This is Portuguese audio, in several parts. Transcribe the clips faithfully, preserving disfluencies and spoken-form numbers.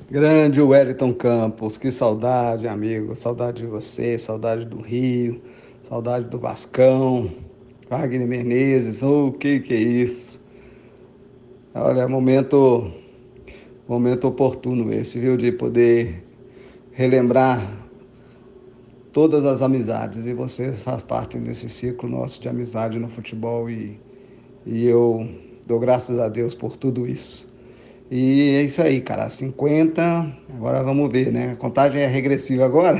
Grande Wellington Campos, que saudade, amigo. Saudade de você, saudade do Rio, saudade do Vascão, Wagner Menezes, oh, o que que é isso? Olha, momento, momento oportuno esse, viu, de poder relembrar todas as amizades. E você faz parte desse ciclo nosso de amizade no futebol e, e eu dou graças a Deus por tudo isso. E é isso aí, cara. cinquenta, agora vamos ver, né? A contagem é regressiva agora,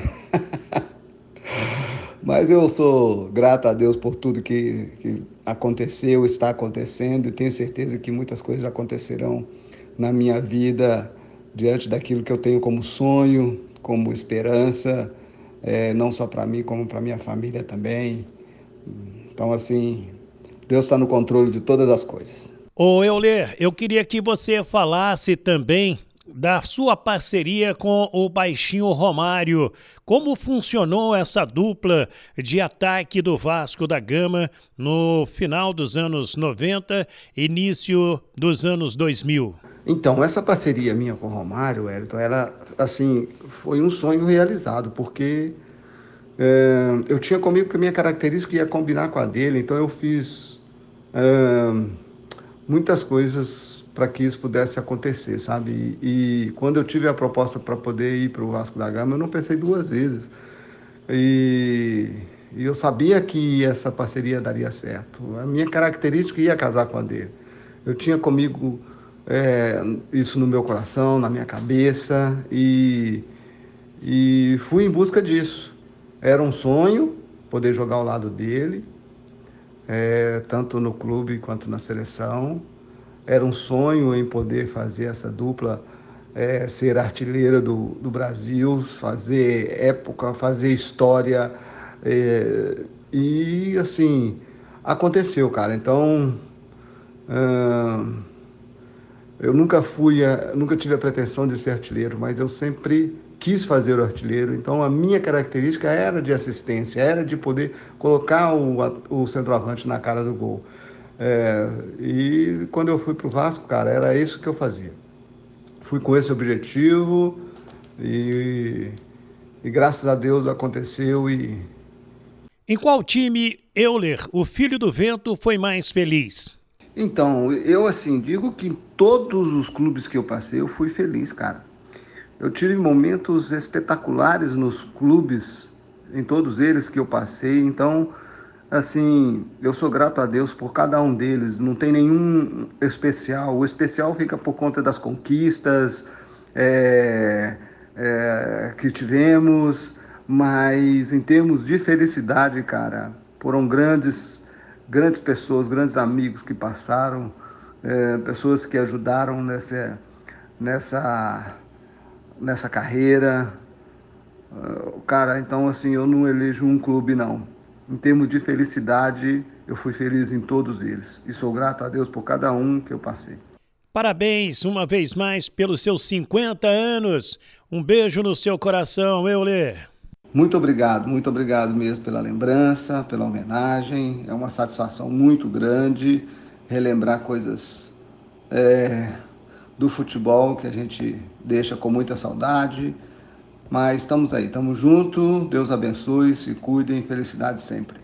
mas eu sou grato a Deus por tudo que, que aconteceu, está acontecendo, e tenho certeza que muitas coisas acontecerão na minha vida diante daquilo que eu tenho como sonho, como esperança, é, não só para mim, como para minha família também. Então, assim, Deus está no controle de todas as coisas. Ô Euler, eu queria que você falasse também da sua parceria com o Baixinho Romário. Como funcionou essa dupla de ataque do Vasco da Gama no final dos anos noventa, início dos anos dois mil? Então, essa parceria minha com o Romário, Wellington, ela, assim, foi um sonho realizado, porque é, eu tinha comigo que a minha característica ia combinar com a dele, então eu fiz é, muitas coisas para que isso pudesse acontecer, sabe? E, e quando eu tive a proposta para poder ir para o Vasco da Gama, eu não pensei duas vezes. E, e eu sabia que essa parceria daria certo. A minha característica ia casar com a dele. Eu tinha comigo é, isso no meu coração, na minha cabeça, e, e fui em busca disso. Era um sonho poder jogar ao lado dele, é, tanto no clube quanto na seleção. Era um sonho em poder fazer essa dupla, é, ser artilheira do, do Brasil, fazer época, fazer história. É, e assim, aconteceu, cara. Então, hum, eu nunca fui, a, nunca tive a pretensão de ser artilheiro, mas eu sempre quis fazer o artilheiro. Então, a minha característica era de assistência, era de poder colocar o, o centroavante na cara do gol. É, e quando eu fui para o Vasco, cara, era isso que eu fazia. Fui com esse objetivo e, e graças a Deus aconteceu. E Em qual time Euler, o filho do vento, foi mais feliz? então, eu assim, digo que em todos os clubes que eu passei, eu fui feliz, cara. Eu tive momentos espetaculares nos clubes, em todos eles que eu passei. Então, assim, eu sou grato a Deus por cada um deles. Não tem nenhum especial. O especial fica por conta das conquistas é, é, que tivemos. Mas em termos de felicidade, cara, foram grandes, grandes pessoas, grandes amigos que passaram, é, pessoas que ajudaram nessa, nessa nessa carreira. Uh, cara, então assim, eu não elejo um clube, não. Em termos de felicidade, eu fui feliz em todos eles. E sou grato a Deus por cada um que eu passei. Parabéns uma vez mais pelos seus cinquenta anos. Um beijo no seu coração, Euler. Muito obrigado, muito obrigado mesmo pela lembrança, pela homenagem. É uma satisfação muito grande relembrar coisas é, do futebol que a gente deixa com muita saudade. Mas estamos aí, estamos juntos. Deus abençoe, se cuidem, felicidade sempre.